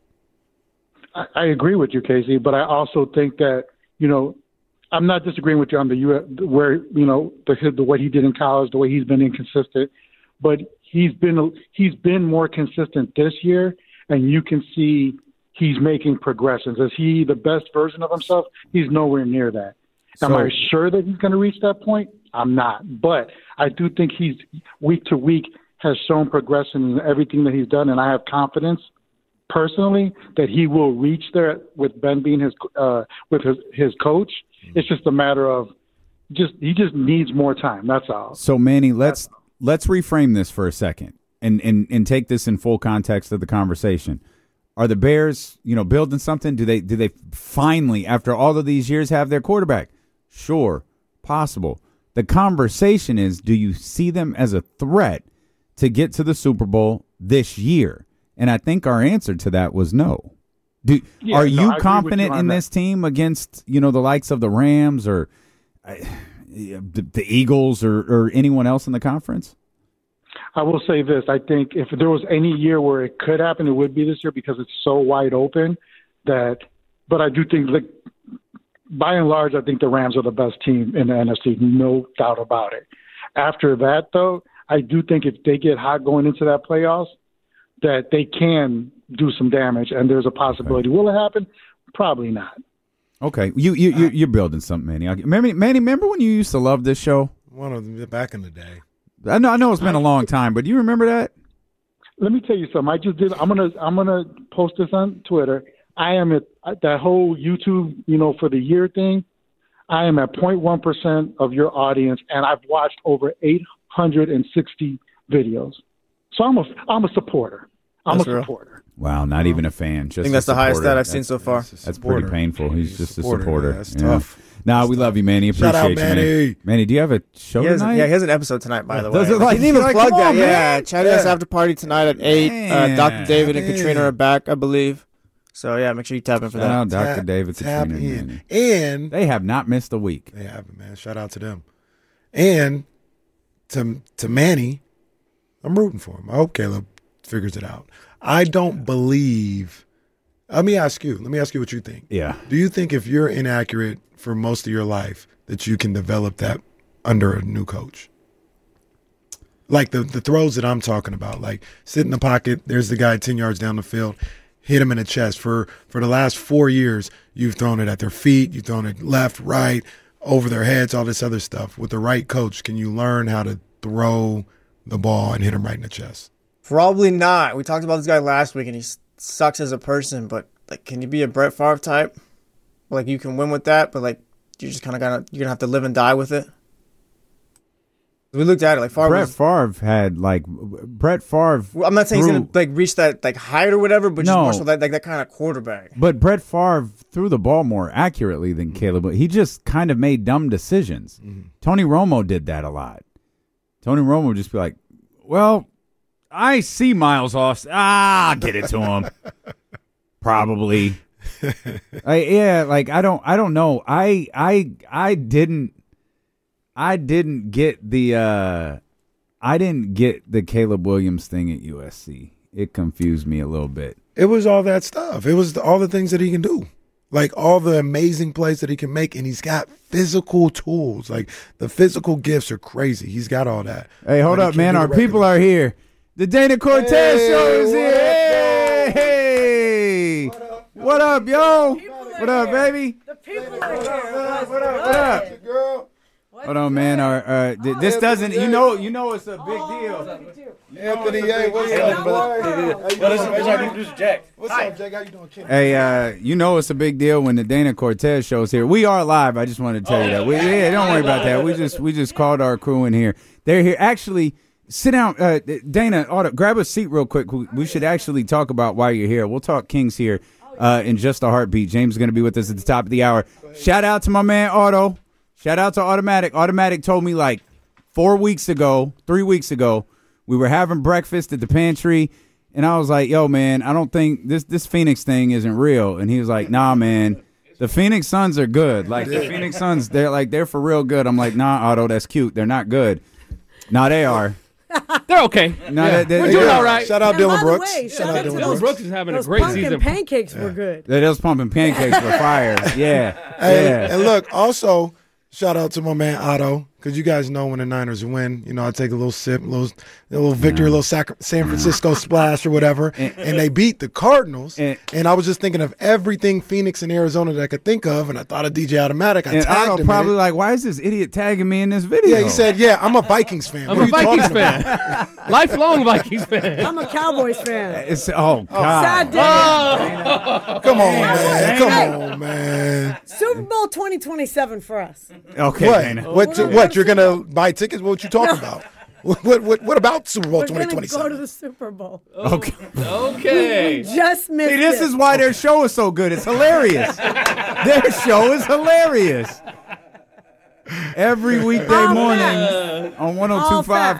I agree with you, Casey, but I also think that, I'm not disagreeing with you on the what he did in college, the way he's been inconsistent, but he's been more consistent this year, and you can see he's making progressions. Is he the best version of himself? He's nowhere near that. Am I sure that he's going to reach that point? I'm not, but I do think he's week to week has shown progression in everything that he's done, and I have confidence personally that he will reach there with Ben being his coach. It's just a matter of he just needs more time. That's all. So Manny, let's reframe this for a second and take this in full context of the conversation. Are the Bears, building something? Do they finally, after all of these years, have their quarterback? Sure, possible. The conversation is, do you see them as a threat to get to the Super Bowl this year? And I think our answer to that was no. Are you confident in this team against, the likes of the Rams or the Eagles or anyone else in the conference? I will say this. I think if there was any year where it could happen, it would be this year because it's so wide open but I do think, by and large, I think the Rams are the best team in the NFC, no doubt about it. After that, though, I do think if they get hot going into that playoffs, that they can do some damage, and there's a possibility. Okay. Will it happen? Probably not. Okay, you're building something, Manny. Manny, remember when you used to love this show? One of them back in the day. I know it's been a long time, but do you remember that? Let me tell you something. I just did. I'm gonna post this on Twitter. I am at that whole YouTube, for the year thing. I am at 0.1% of your audience, and I've watched over 860 videos. So I'm a supporter. I'm a supporter. Wow, not even a fan. Just I think that's the highest stat I've seen so far. That's pretty painful. He's just a supporter. That's tough. No, we love you, Manny. Appreciate you, Manny. Manny, do you have a show tonight? He has an episode tonight, by the way. He didn't even plug that. Yeah, Chatter's after party tonight at 8. Dr. David and Katrina are back, I believe. So, yeah, make sure you tap in for that. Shout out Dr. David, Katrina, and Manny. And they have not missed a week. They haven't, man. Shout out to them. And to Manny, I'm rooting for him. I hope Caleb figures it out. I don't believe. Let me ask you what you think. Yeah. Do you think if you're inaccurate for most of your life that you can develop that under a new coach? Like the throws that I'm talking about, like sit in the pocket, there's the guy 10 yards down the field, hit him in the chest. For the last 4 years, you've thrown it at their feet, you've thrown it left, right, over their heads, all this other stuff. With the right coach, can you learn how to throw the ball and hit him right in the chest? Probably not. We talked about this guy last week, and he sucks as a person. But can you be a Brett Favre type? You can win with that, but you just kind of you're gonna have to live and die with it. We looked at it Brett Favre. I'm not saying he's gonna reach that height or whatever, but just more so that kind of quarterback. But Brett Favre threw the ball more accurately than Caleb. But he just kind of made dumb decisions. Mm-hmm. Tony Romo did that a lot. Tony Romo would just be like, "Well, I see Miles Austin. Get it to him." Probably. Like I don't know. I didn't get the Caleb Williams thing at USC. It confused me a little bit. It was all that stuff. It was all the things that he can do. Like all the amazing plays that he can make, and he's got physical tools. Like the physical gifts are crazy. He's got all that. Hey, hold up, man. Our people are here. The Dana Cortez Show is here. Hey, what up, yo? What up, baby? The people are here. What up? Hold on, man. This doesn't. You know, it's a big deal. Anthony, hey, what's up, boy? What's our new producer, Jack? What's up, Jack? How you doing, kid? Hey, you know it's a big deal when the Dana Cortez Show's here. We are live. I just wanted to tell you that. Don't worry about that. We just called our crew in here. They're here. Actually, sit down, Dana. Grab a seat real quick. We should actually talk about why you're here. We'll talk Kings here in just a heartbeat. James is going to be with us at the top of the hour. Shout out to my man Otto. Shout out to Automatic. Automatic told me like 3 weeks ago, we were having breakfast at the pantry, and I was like, yo, man, I don't think this Phoenix thing isn't real. And he was like, nah, man, the Phoenix Suns are good. Like, the Phoenix Suns, they're for real good. I'm like, nah, Otto, that's cute. They're not good. Nah, they are. They're okay. No, we're doing all right. Shout out Dylan Brooks. Shout out Dylan Brooks is having a great season. Those pancakes were good. Those pumping pancakes were fire. Yeah. Hey, and look, also, shout out to my man Otto, because you guys know when the Niners win, I take a little sip, a little victory, a little San Francisco splash or whatever, and they beat the Cardinals. And I was just thinking of everything Phoenix and Arizona that I could think of, and I thought of DJ Automatic. I tagged him. Probably like, why is this idiot tagging me in this video? Yeah, he said, I'm a Vikings fan. I'm a Vikings fan. Lifelong Vikings fan. I'm a Cowboys fan. God. Sad day. Come on, man. Super Bowl 2027 for us. Okay, what? Dana. What? You're gonna buy tickets? What you talking about? What about Super Bowl 2027? We're gonna go to the Super Bowl. Okay. Just missed it. This is why their show is so good. It's hilarious. Their show is hilarious. Every weekday morning on 102.5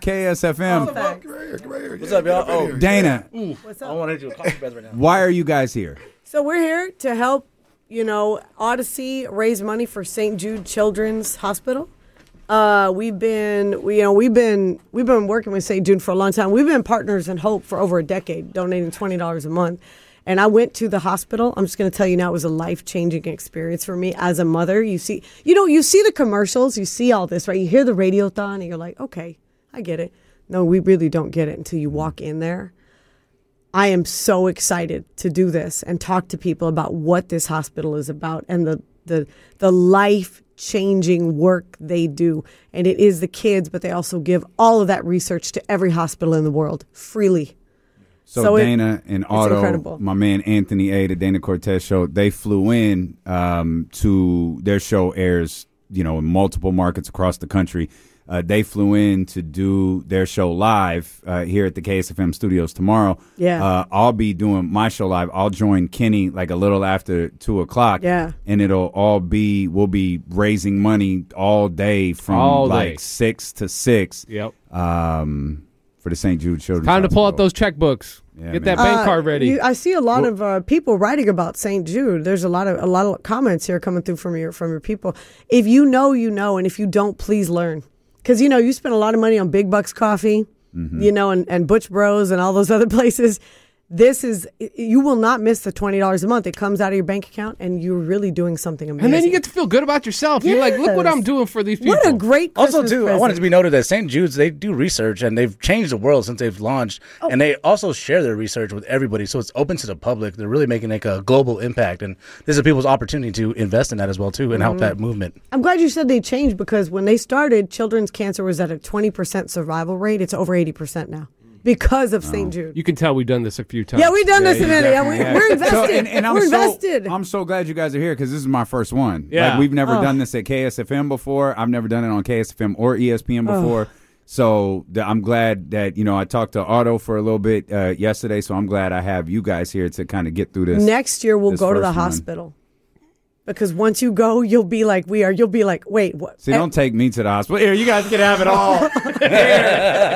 KSFM. What's up, y'all? Oh, Dana. What's up? I want to do a coffee bed right now. Why are you guys here? So we're here to help, Odyssey raise money for St. Jude Children's Hospital. We've been working with St. Jude for a long time. We've been partners in Hope for over a decade, donating $20 a month. And I went to the hospital. I'm just going to tell you now, it was a life-changing experience for me as a mother. You see the commercials, you see all this, right? You hear the radiothon, and you're like, okay, I get it. No, we really don't get it until you walk in there. I am so excited to do this and talk to people about what this hospital is about and the life-changing work they do. And it is the kids, but they also give all of that research to every hospital in the world freely. So Dana and Otto, incredible. My man Anthony A., the Dana Cortez Show, they flew in to their show airs, in multiple markets across the country. They flew in to do their show live here at the KSFM studios tomorrow. Yeah. I'll be doing my show live. I'll join Kenny like a little after 2:00. Yeah. And we'll be raising money all day from 6 to 6. Yep. For the St. Jude Children's Time to pull Hospital. out those checkbooks. Yeah, Get man. that bank card ready. I see a lot of people writing about St. Jude. There's a lot of comments here coming through from your people. If you know, and if you don't, please learn. Because, you spend a lot of money on Big Bucks Coffee, and Butch Bros and all those other places. You will not miss the $20 a month. It comes out of your bank account, and you're really doing something amazing. And then you get to feel good about yourself. You're like, look what I'm doing for these people. What a great Christmas Also, too, present. I wanted to be noted that St. Jude's, they do research, and they've changed the world since they've launched. Oh. And they also share their research with everybody, so it's open to the public. They're really making like a global impact, and this is people's opportunity to invest in that as well, too, and help that movement. I'm glad you said they changed, because when they started, children's cancer was at a 20% survival rate. It's over 80% now. Because of St. Jude. You can tell we've done this a few times. Yeah, we've done this in India. We're invested. We're invested. I'm so glad you guys are here because this is my first one. Yeah. Like, we've never done this at KSFM before. I've never done it on KSFM or ESPN before. So I'm glad that, I talked to Otto for a little bit yesterday, so I'm glad I have you guys here to kind of get through this. Next year, we'll go to the hospital. Because once you go, you'll be like we are. You'll be like, wait, what? See, don't take me to the hospital. Here, you guys can have it all.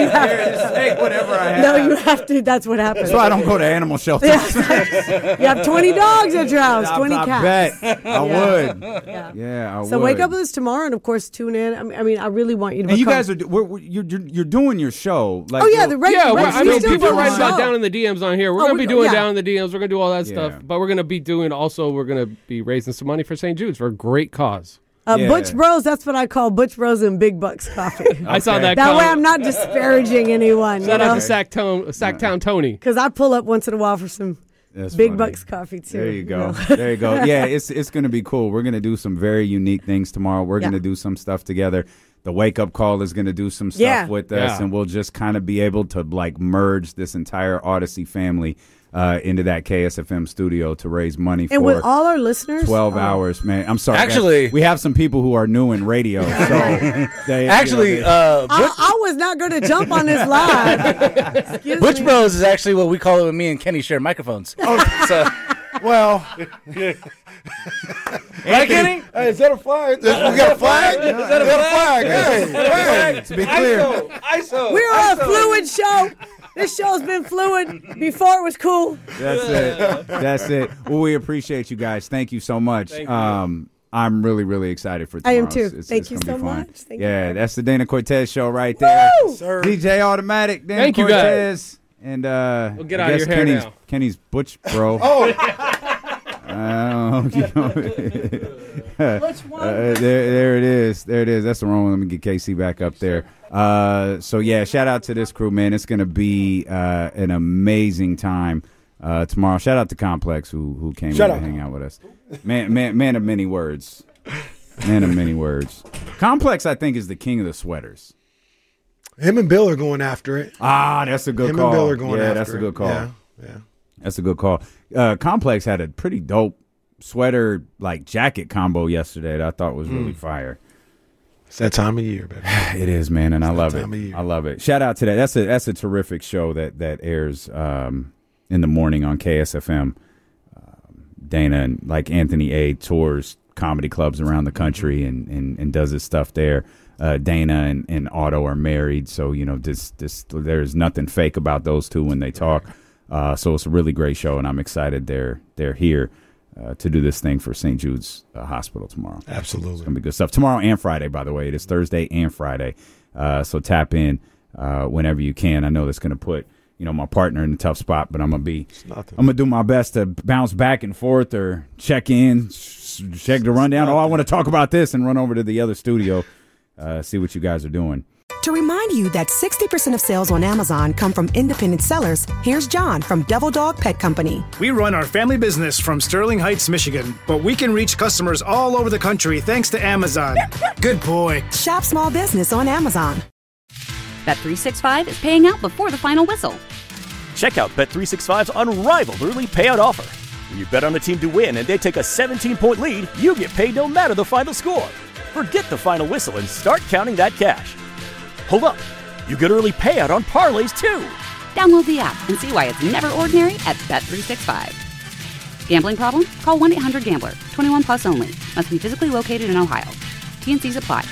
you have Just take whatever I have. No, you have to. That's what happens. That's why I don't go to animal shelters. You have 20 dogs at your house, 20 I cats. bet. I would. Yeah. I would. So wake up with us tomorrow, and of course tune in. I mean, I really want you to. And you become- guys are you're doing your show. Like, Oh, yeah, the reg- Yeah, reg- I mean, still people doing write the about show. down in the DMs on here. We're Oh, going to be doing yeah. down in the DMs. We're going to do all that Yeah. stuff. But we're going to be doing also, we're going to be raising some money for St. Jude's for a great cause. Butch Bros, that's what I call Butch Bros and Big Bucks coffee. I saw that. That way I'm not disparaging anyone. Shout out to Sacktown Tony. Because I pull up once in a while for some That's Big funny. Bucks coffee, too. There you go. know? There you go. Yeah, it's going to be cool. We're going to do some very unique things tomorrow. We're going to do some stuff together. The Wake Up Call is going to do some stuff with us, and we'll just kind of be able to like merge this entire Odyssey family into that KSFM studio to raise money And for with all our listeners, 12 hours, man. I'm sorry. Actually- guys. We have some people who are new in radio. So they, Actually, I was not going to jump on this live. Excuse Butch me. Bros is actually what we call it when me and Kenny share microphones. So, Well, right, Kenny? hey, is that a flag? We got a flag? Is that a flag? Hey, to be clear, ISO. We're a fluid show. This show's been fluid before it was cool. that's it. That's it. Well, we appreciate you guys. Thank you so much. Thank you. I'm really, really excited for I tomorrow. am too. It's Thank you gonna be so fun. much. Thank yeah, you. that's the Dana Cortez show right there. Woo! Sir. DJ Automatic, Dana Thank you, guys. Cortez. And We'll get I out of guess your hair Kenny's, now. Kenny's Butch Bro. There it is. There it is. That's the wrong one. Let me get KC back up there. So yeah, shout out to this crew, man. It's gonna be an amazing time tomorrow. Shout out to Complex who came in to hang out with us. Man of many words. Man of many words. Complex, I think, is the king of the sweaters. Him and Bill are going after it. Ah, that's a good Him call. and Bill are going after that's a good call. Yeah. That's a good call. Complex had a pretty dope sweater like jacket combo yesterday that I thought was really fire. It's that time of year, baby. It is, man, and I love it. time of year. I love it. Shout out to that. That's a terrific show that airs in the morning on KSFM. Dana and like Anthony A tours comedy clubs around the country and does his stuff there. Dana and Otto are married, so you know there's nothing fake about those two when they talk. So it's a really great show, and I'm excited they're here to do this thing for St. Jude's Hospital tomorrow. Absolutely. It's going to be good stuff. Tomorrow and Friday, by the way. It is Thursday and Friday. So tap in whenever you can. I know that's going to put my partner in a tough spot, but I'm going to do my best to bounce back and forth or check in, check the rundown. Oh, I want to talk about this and run over to the other studio, see what you guys are doing. To remind you that 60% of sales on Amazon come from independent sellers, here's John from Devil Dog Pet Company. We run our family business from Sterling Heights, Michigan, but we can reach customers all over the country thanks to Amazon. Good boy. Shop small business on Amazon. Bet365 is paying out before the final whistle. Check out Bet365's unrivaled early payout offer. When you bet on a team to win and they take a 17-point lead, you get paid no matter the final score. Forget the final whistle and start counting that cash. Hold up. You get early payout on parlays, too. Download the app and see why it's never ordinary at Bet365. Gambling problem? Call 1-800-GAMBLER. 21 plus only. Must be physically located in Ohio. T&Cs apply.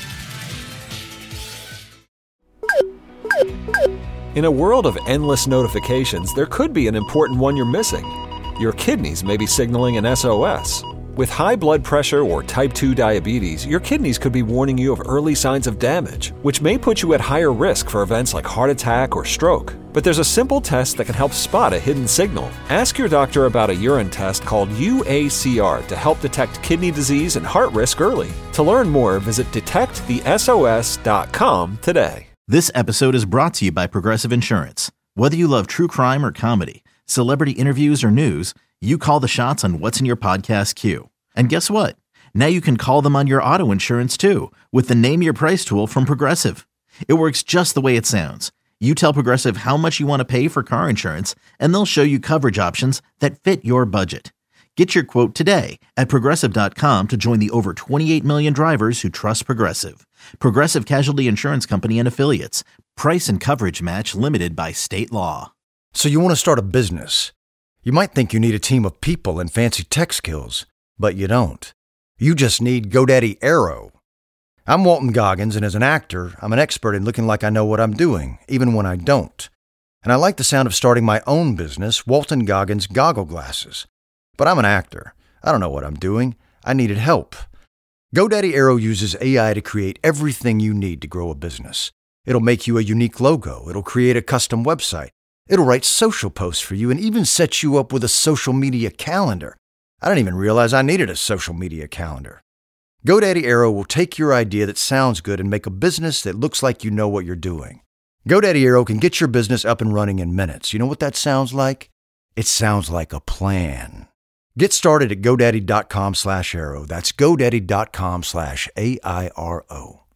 In a world of endless notifications, there could be an important one you're missing. Your kidneys may be signaling an SOS. With high blood pressure or type 2 diabetes, your kidneys could be warning you of early signs of damage, which may put you at higher risk for events like heart attack or stroke. But there's a simple test that can help spot a hidden signal. Ask your doctor about a urine test called UACR to help detect kidney disease and heart risk early. To learn more, visit detectthesos.com today. This episode is brought to you by Progressive Insurance. Whether you love true crime or comedy, celebrity interviews or news, you call the shots on what's in your podcast queue. And guess what? Now you can call them on your auto insurance too with the Name Your Price tool from Progressive. It works just the way it sounds. You tell Progressive how much you want to pay for car insurance, and they'll show you coverage options that fit your budget. Get your quote today at Progressive.com to join the over 28 million drivers who trust Progressive. Progressive Casualty Insurance Company and Affiliates. Price and coverage match limited by state law. So you want to start a business. You might think you need a team of people and fancy tech skills, but you don't. You just need GoDaddy Aero. I'm Walton Goggins, and as an actor, I'm an expert in looking like I know what I'm doing, even when I don't. And I like the sound of starting my own business, Walton Goggins Goggle Glasses. But I'm an actor. I don't know what I'm doing. I needed help. GoDaddy Aero uses AI to create everything you need to grow a business. It'll make you a unique logo. It'll create a custom website. It'll write social posts for you and even set you up with a social media calendar. I didn't even realize I needed a social media calendar. GoDaddy Aero will take your idea that sounds good and make a business that looks like you know what you're doing. GoDaddy Aero can get your business up and running in minutes. You know what that sounds like? It sounds like a plan. Get started at GoDaddy.com/Aero. That's GoDaddy.com/AIRO.